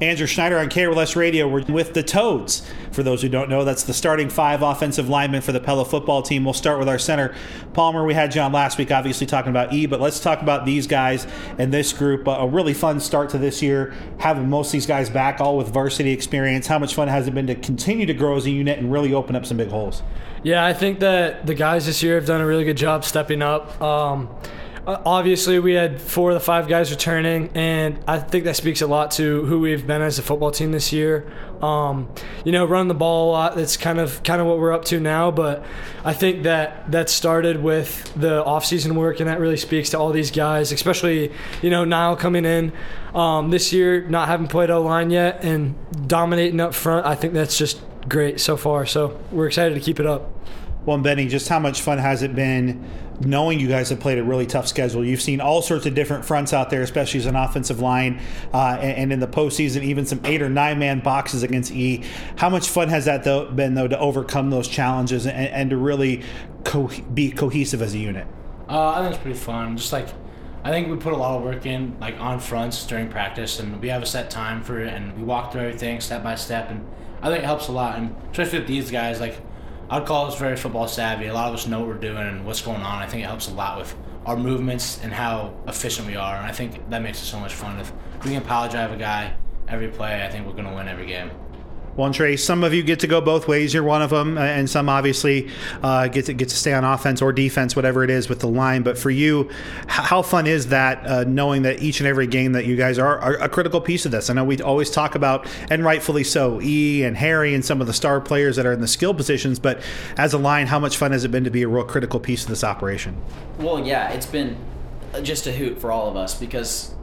Andrew Schneider on KRLS Radio. We're with the Toads. For those who don't know, that's the starting 5 offensive linemen for the Pella football team. We'll start with our center, Palmer. We had you on last week, obviously talking about E, but let's talk about these guys and this group. A really fun start to this year, having most of these guys back, all with varsity experience. How much fun has it been to continue to grow as a unit and really open up some big holes? Yeah, I think that the guys this year have done a really good job stepping up. Obviously, we had 4 of the 5 guys returning, and I think that speaks a lot to who we've been as a football team this year. Running the ball a lot, that's kind of what we're up to now, but I think that started with the off-season work, and that really speaks to all these guys, especially, Niall coming in this year, not having played O-line yet, and dominating up front. I think that's just great so far, so we're excited to keep it up. Well, and Benny, just how much fun has it been knowing you guys have played a really tough schedule? You've seen all sorts of different fronts out there, especially as an offensive line, and in the postseason, even some 8 or 9 man boxes against E. How much fun has that been to overcome those challenges and to really be cohesive as a unit? I think it's pretty fun. I think we put a lot of work in, on fronts during practice, and we have a set time for it, and we walk through everything step by step, and I think it helps a lot. And especially with these guys, I'd call us very football savvy. A lot of us know what we're doing and what's going on. I think it helps a lot with our movements and how efficient we are. And I think that makes it so much fun. If we can power drive a guy every play, I think we're going to win every game. Well, and Trey, some of you get to go both ways. You're one of them, and some obviously get to stay on offense or defense, whatever it is with the line. But for you, how fun is that, knowing that each and every game that you guys are a critical piece of this? I know we always talk about, and rightfully so, E and Harry and some of the star players that are in the skill positions. But as a line, how much fun has it been to be a real critical piece of this operation? Well, yeah, it's been just a hoot for all of us because,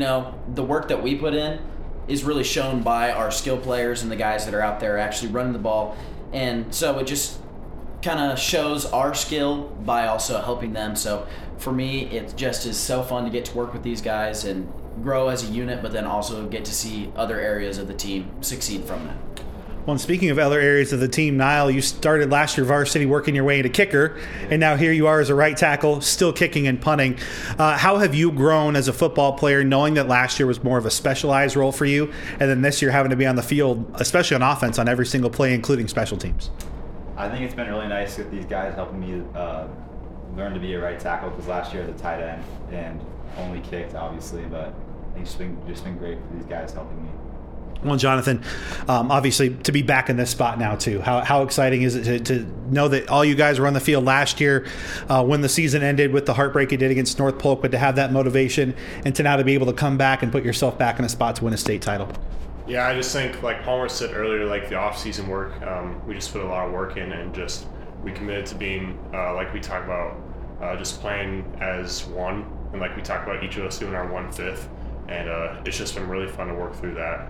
the work that we put in is really shown by our skill players and the guys that are out there actually running the ball. And so it just kind of shows our skill by also helping them. So for me, it just is so fun to get to work with these guys and grow as a unit, but then also get to see other areas of the team succeed from that. Well, and speaking of other areas of the team, Niall, you started last year varsity working your way into kicker, and now here you are as a right tackle, still kicking and punting. How have you grown as a football player, knowing that last year was more of a specialized role for you, and then this year having to be on the field, especially on offense, on every single play, including special teams? I think it's been really nice with these guys helping me learn to be a right tackle, because last year I was a tight end and only kicked, obviously, but I think it's just been great for these guys helping me. Well, Jonathan, obviously to be back in this spot now too, how exciting is it to know that all you guys were on the field last year when the season ended with the heartbreak you did against North Polk, but to have that motivation and to now to be able to come back and put yourself back in a spot to win a state title? Yeah, I just think, like Palmer said earlier, the off-season work, we just put a lot of work in, and just we committed to being, like we talked about, just playing as one, and like we talked about each of us doing our 1/5, and it's just been really fun to work through that.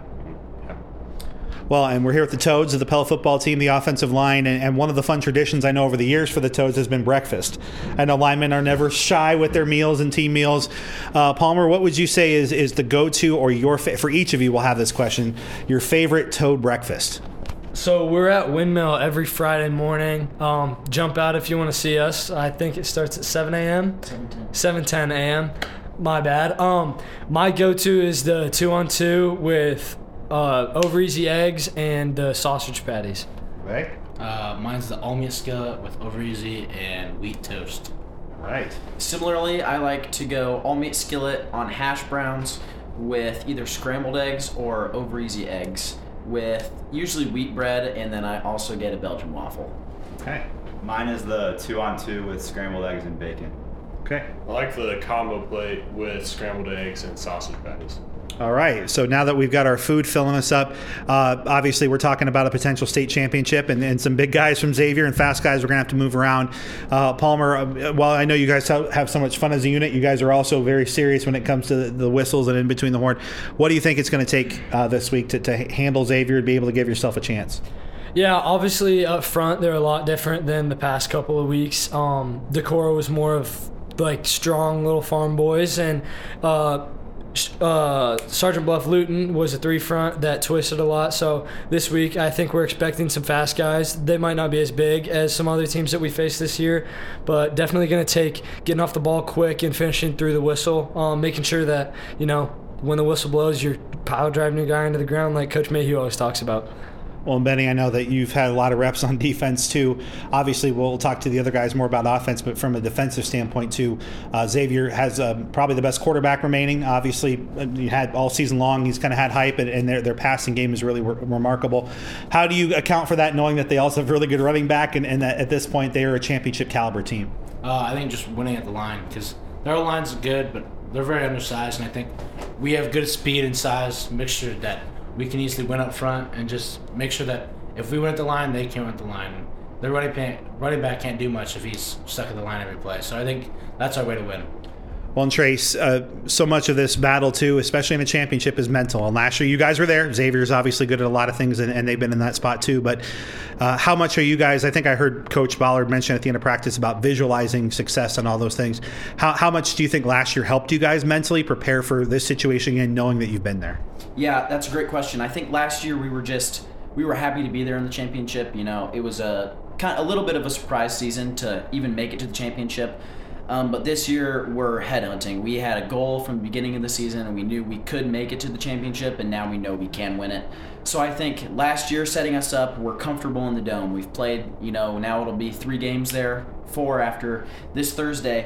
Well, and we're here with the Toads of the Pella football team, the offensive line, and one of the fun traditions I know over the years for the Toads has been breakfast. I know linemen are never shy with their meals and team meals. Palmer, what would you say is the go-to, or for each of you, we'll have this question, your favorite Toad breakfast? So we're at Windmill every Friday morning. Jump out if you want to see us. I think it starts at 7 a.m. 7:10 a.m. My bad. My go-to is the 2-on-2 with over easy eggs and the sausage patties. Right. Mine's the all meat skillet with over easy and wheat toast. Right. Similarly, I like to go all meat skillet on hash browns with either scrambled eggs or over easy eggs with usually wheat bread, and then I also get a Belgian waffle. Okay. Mine is the 2-on-2 with scrambled eggs and bacon. Okay. I like the combo plate with scrambled eggs and sausage patties. All right, so now that we've got our food filling us up, obviously we're talking about a potential state championship and some big guys from Xavier and fast guys we're going to have to move around. Palmer, while I know you guys have so much fun as a unit, you guys are also very serious when it comes to the whistles and in between the horn. What do you think it's going to take this week to handle Xavier and be able to give yourself a chance? Yeah, obviously up front they're a lot different than the past couple of weeks. Decorah was more of strong little farm boys, and Sergeant Bluff Luton was a 3-front that twisted a lot. So this week I think we're expecting some fast guys. They might not be as big as some other teams that we faced this year, but definitely going to take getting off the ball quick and finishing through the whistle, making sure that when the whistle blows, you're pile driving your guy into the ground like Coach Mayhew always talks about. Well, Benny, I know that you've had a lot of reps on defense too. Obviously, we'll talk to the other guys more about offense, but from a defensive standpoint too, Xavier has probably the best quarterback remaining. Obviously, you had all season long. He's kind of had hype, and their passing game is really remarkable. How do you account for that, knowing that they also have really good running back, and that at this point they are a championship caliber team? I think just winning at the line, because their line's good, but they're very undersized, and I think we have good speed and size mixture that we can easily win up front, and just make sure that if we win at the line, they can win at the line. Their running back can't do much if he's stuck at the line every play. So I think that's our way to win. Well, and Trace, so much of this battle, too, especially in the championship, is mental. And last year, you guys were there. Xavier's obviously good at a lot of things, and they've been in that spot, too. But how much are you guys – I think I heard Coach Ballard mention at the end of practice about visualizing success and all those things. How much do you think last year helped you guys mentally prepare for this situation again, knowing that you've been there? Yeah, that's a great question. I think last year we were happy to be there in the championship. You know, it was a little bit of a surprise season to even make it to the championship. But this year we're headhunting. We had a goal from the beginning of the season, and we knew we could make it to the championship, and now we know we can win it. So I think last year setting us up, we're comfortable in the Dome. We've played, now it'll be 3 games there, 4 after this Thursday.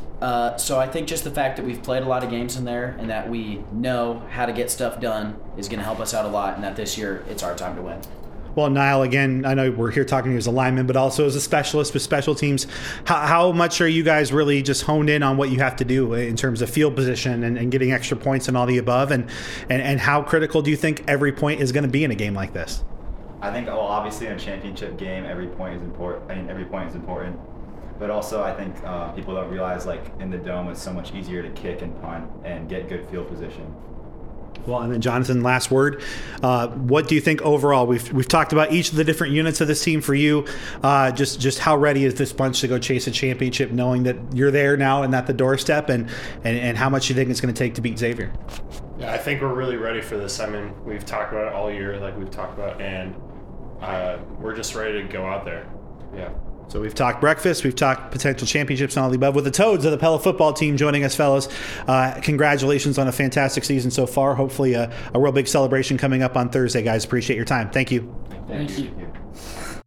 So I think just the fact that we've played a lot of games in there and that we know how to get stuff done is going to help us out a lot, and that this year it's our time to win. Well, Niall, again, I know we're here talking to you as a lineman, but also as a specialist with special teams. How much are you guys really just honed in on what you have to do in terms of field position and getting extra points and all the above? And how critical do you think every point is going to be in a game like this? I think, obviously in a championship game, every point is important. Every point is important. But also, I think people don't realize, like, in the Dome, it's so much easier to kick and punt and get good field position. Well, and then Jonathan, last word. What do you think overall? We've talked about each of the different units of this team for you. Just how ready is this bunch to go chase a championship, knowing that you're there now and at the doorstep, and how much you think it's going to take to beat Xavier? Yeah, I think we're really ready for this. I mean, we've talked about it all year, like we've talked about, and we're just ready to go out there. Yeah. So we've talked breakfast, we've talked potential championships and all the above with the Toads of the Pella football team joining us, fellas. Congratulations on a fantastic season so far. Hopefully a real big celebration coming up on Thursday, guys. Appreciate your time. Thank you. Thank you.